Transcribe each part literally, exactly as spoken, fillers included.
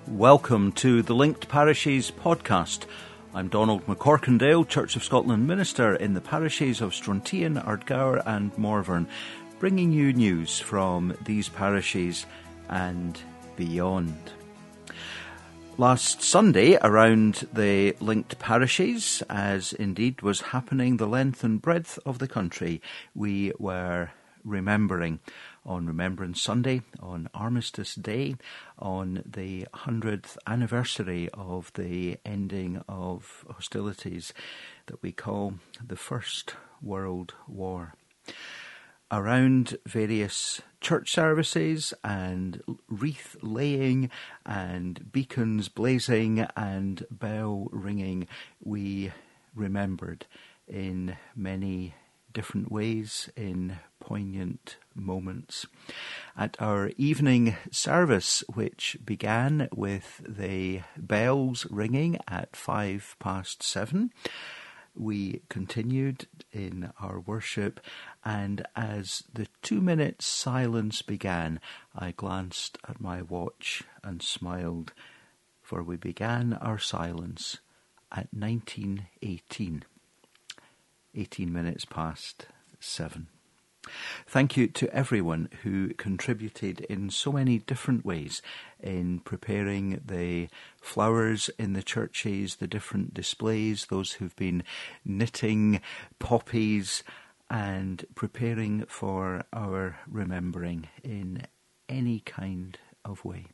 Welcome to the Linked Parishes podcast. I'm Donald McCorkindale, Church of Scotland minister in the parishes of Strontian, Ardgour and Morvern, bringing you news from these parishes and beyond. Last Sunday, around the linked parishes, as indeed was happening the length and breadth of the country, we were remembering on Remembrance Sunday, on Armistice Day, on the hundredth anniversary of the ending of hostilities that we call the First World War. Around various church services and wreath laying and beacons blazing and bell ringing, we remembered in many different ways, in poignant moments. At our evening service, which began with the bells ringing at five past seven, we continued in our worship, and as the two-minute silence began, I glanced at my watch and smiled, for we began our silence at nineteen eighteen, eighteen minutes past seven. Thank you to everyone who contributed in so many different ways in preparing the flowers in the churches, the different displays, those who've been knitting poppies and preparing for our remembering in any kind of way.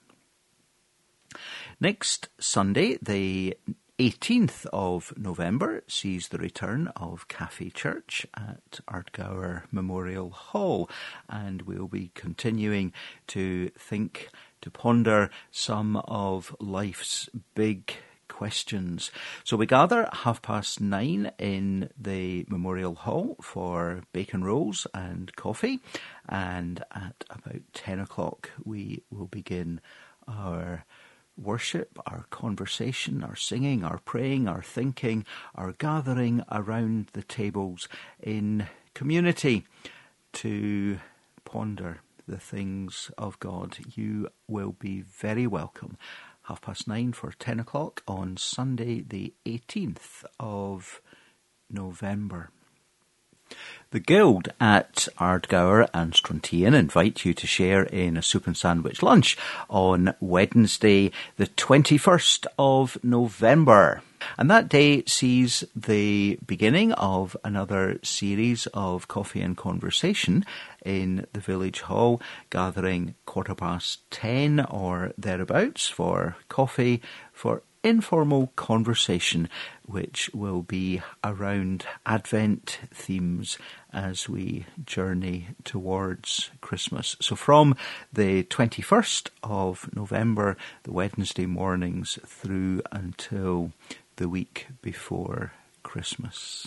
Next Sunday, the eighteenth of November, sees the return of Cafe Church at Ardgour Memorial Hall, and we'll be continuing to think, to ponder some of life's big questions. So we gather at half past nine in the Memorial Hall for bacon rolls and coffee, and at about ten o'clock we will begin our worship, our conversation, our singing, our praying, our thinking, our gathering around the tables in community to ponder the things of God. You will be very welcome. Half past nine for ten o'clock on Sunday the eighteenth of November. The Guild at Ardgour and Strontian invite you to share in a soup and sandwich lunch on Wednesday the twenty-first of November. And that day sees the beginning of another series of coffee and conversation in the village hall, gathering quarter past ten or thereabouts for coffee, for informal conversation, which will be around Advent themes as we journey towards Christmas. So from the twenty-first of November, the Wednesday mornings through until the week before Christmas.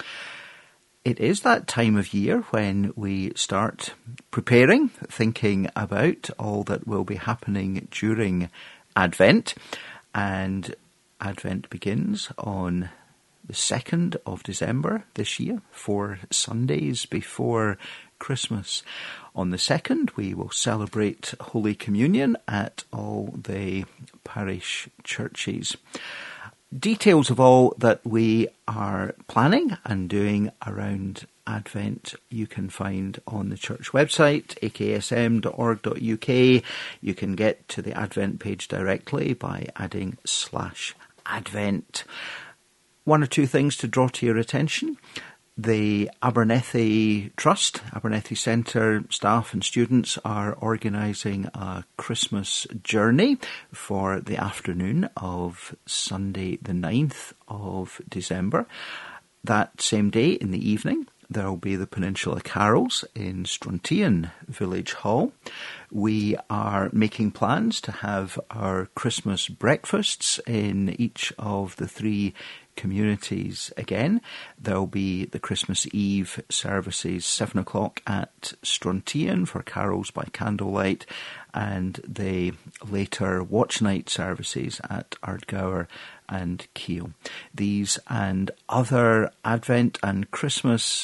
It is that time of year when we start preparing, thinking about all that will be happening during Advent. And Advent begins on the second of December this year, four Sundays before Christmas. On the second, we will celebrate Holy Communion at all the parish churches. Details of all that we are planning and doing around Advent you can find on the church website, a k s m dot org dot u k. You can get to the Advent page directly by adding slash Advent. One or two things to draw to your attention. The Abernethy Trust, Abernethy Centre staff and students are organising a Christmas journey for the afternoon of Sunday the ninth of December. That same day in the evening, there will be the Peninsula Carols in Strontian Village Hall. We are making plans to have our Christmas breakfasts in each of the three communities again. There will be the Christmas Eve services, seven o'clock at Strontian for carols by candlelight, and the later watch night services at Ardgour and Keele. These and other Advent and Christmas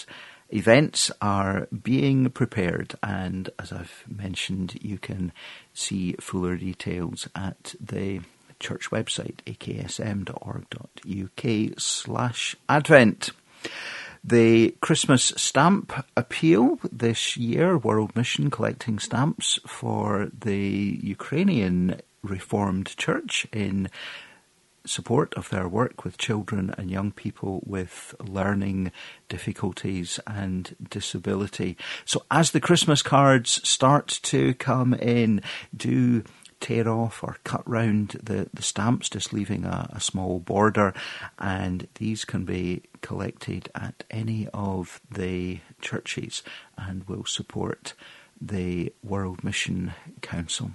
events are being prepared, and as I've mentioned, you can see fuller details at the church website, a k s m dot org dot u k slash advent. The Christmas stamp appeal this year, World Mission collecting stamps for the Ukrainian Reformed Church in support of their work with children and young people with learning difficulties and disability. So as the Christmas cards start to come in, do tear off or cut round the, the stamps, just leaving a, a small border, and these can be collected at any of the churches and will support the World Mission Council.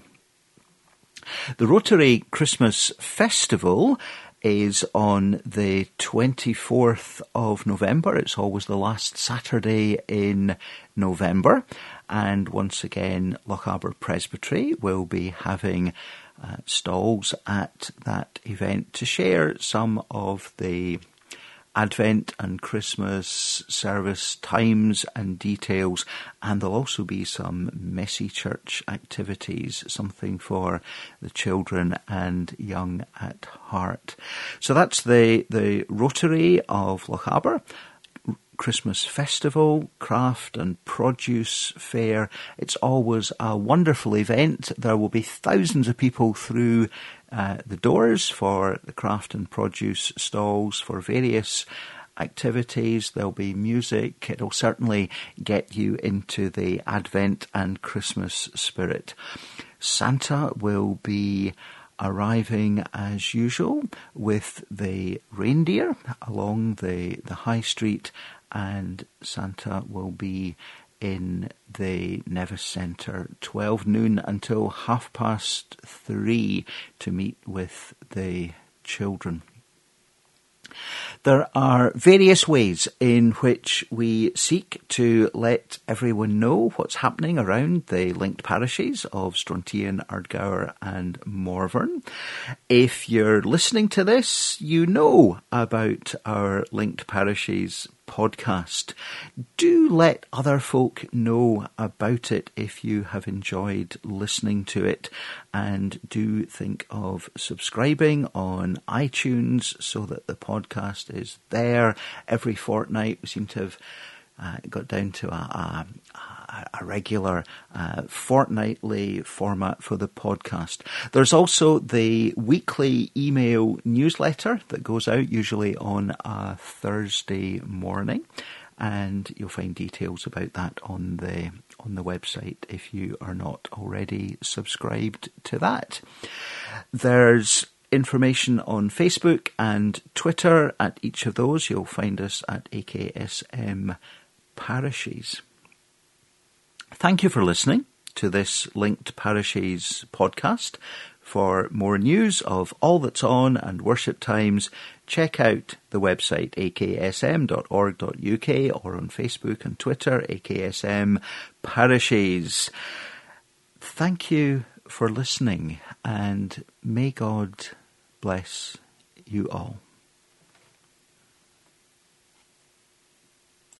The Rotary Christmas Festival is on the twenty-fourth of November. It's always the last Saturday in November. And once again, Lochaber Presbytery will be having uh, stalls at that event to share some of the Advent and Christmas service times and details, and there'll also be some messy church activities, something for the children and young at heart. So that's the, the Rotary of Lochaber Christmas Festival, Craft and Produce Fair. It's always a wonderful event. There will be thousands of people through uh, the doors for the craft and produce stalls for various activities. There'll be music. It'll certainly get you into the Advent and Christmas spirit. Santa will be arriving as usual with the reindeer along the, the high street, and Santa will be in the Nevis Centre twelve noon until half past three to meet with the children. There are various ways in which we seek to let everyone know what's happening around the linked parishes of Strontian, Ardgour and Morvern. If you're listening to this, you know about our linked parishes podcast. Do let other folk know about it if you have enjoyed listening to it, and do think of subscribing on iTunes so that the podcast is there every fortnight. We seem to have uh, got down to a, a, a regular uh, fortnightly format for the podcast. There's also the weekly email newsletter that goes out usually on a Thursday morning, and you'll find details about that on the on the website if you are not already subscribed to that. There's information on Facebook and Twitter. At each of those, you'll find us at A K S M Parishes. Thank you for listening to this Linked Parishes podcast. For more news of all that's on and worship times, check out the website a k s m dot org dot u k or on Facebook and Twitter, A K S M Parishes. Thank you for listening, and may God bless you all.